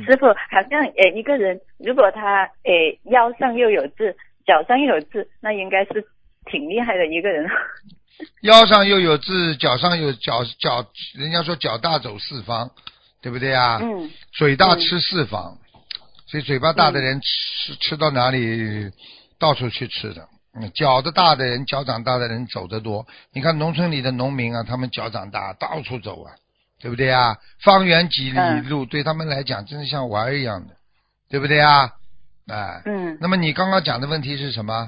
师傅，好像一个人如果他腰上又有痣，脚上又有痣，那应该是挺厉害的一个人。 腰上又有痣，脚上有脚，人家说脚大走四方，对不对啊？嘴大吃四方，所以嘴巴大的人吃到哪里到处去吃的。脚的大的人，脚长大的人走得多。你看农村里的农民啊，他们脚长大，到处走啊，对不对啊？方圆几里路对他们来讲真是像玩一样的，对不对啊？那么你刚刚讲的问题是什么？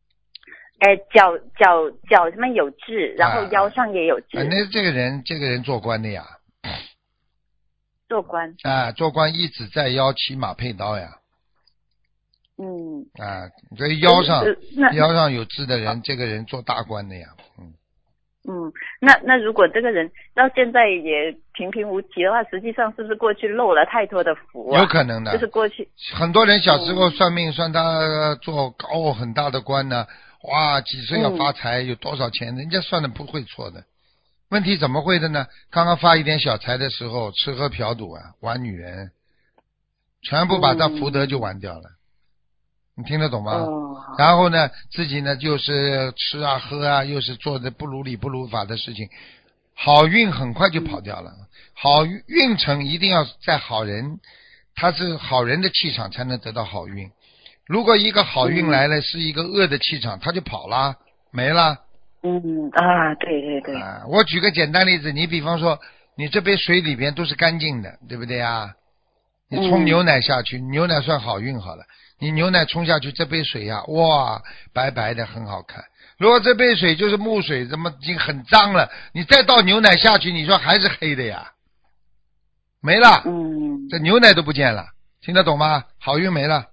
脚上面有痣，然后腰上也有痣。 那这个人做官的呀。 做官。 做官一子在腰，骑马配刀呀。所以腰上有痣的人，这个人做大官的呀。 那如果这个人到现在也平平无奇的话，实际上是不是过去漏了太多的福啊？ 有可能的， 就是过去很多人小时候算命算他做高很大的官呢，哇，几岁要发财，有多少钱，人家算的不会错的。问题怎么会的呢？刚刚发一点小财的时候，吃喝嫖赌啊，玩女人，全部把他福德就玩掉了。你听得懂吗？然后呢，自己呢就是吃啊喝啊，又是做的不如理不如法的事情，好运很快就跑掉了。好运程一定要在好人，他是好人的气场才能得到好运。如果一个好运来了，是一个恶的气场，他就跑了，没了。 对。 我举个简单例子，你比方说，你这杯水里边都是干净的，对不对啊？你冲牛奶下去，牛奶算好运好了。你牛奶冲下去，这杯水呀，哇，白白的，很好看。如果这杯水就是木水，怎么已经很脏了？你再倒牛奶下去，你说还是黑的呀？没了。这牛奶都不见了，听得懂吗？好运没了。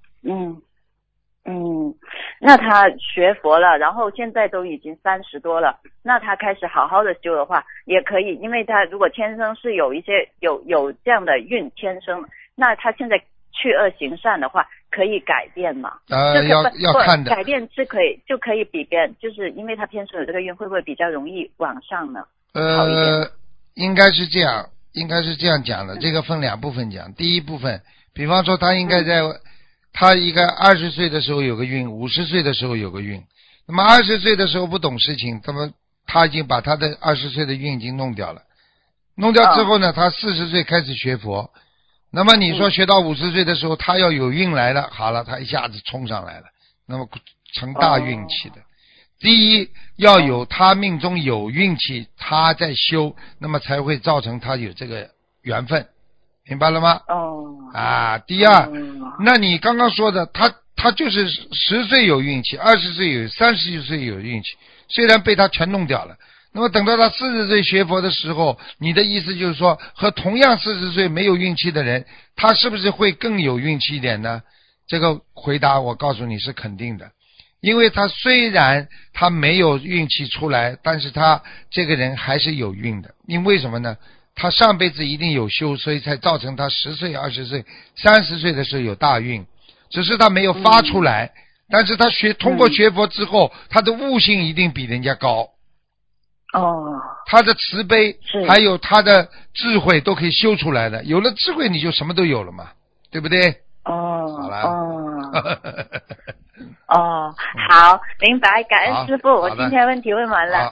那他学佛了，然后现在都已经30多了，那他开始好好的修的话，也可以，因为他如果天生是有一些有这样的运天生，那他现在去恶行善的话，可以改变吗？ 要看的。 改变是可以，就可以比别人，就是因为他天生有这个运，会不会比较容易往上呢？好一点。 应该是这样讲的。这个分两部分讲。第一部分，比方说他应该他应该20岁的时候有个运，50岁的时候有个运。那么20岁的时候不懂事情，那么他已经把他的20岁的运已经弄掉了。弄掉之后呢，他40岁开始学佛。那么你说学到50岁的时候，他要有运来了，好了，他一下子冲上来了，那么成大运气的。第一，要有他命中有运气，他在修，那么才会造成他有这个缘分，明白了吗？第二，那你刚刚说的，他就是10岁有运气，20岁有，30岁有运气，虽然被他全弄掉了。那么等到他40岁学佛的时候，你的意思就是说，和同样40岁没有运气的人，他是不是会更有运气一点呢？这个回答我告诉你是肯定的，因为他虽然他没有运气出来，但是他这个人还是有运的。因为什么呢？他上辈子一定有修，所以才造成他10岁、20岁、30岁的时候有大运，只是他没有发出来。但是他通过学佛之后，他的悟性一定比人家高。他的慈悲还有他的智慧都可以修出来的。有了智慧，你就什么都有了嘛，对不对？好了。 好，明白，感恩师父，我今天问题问完了。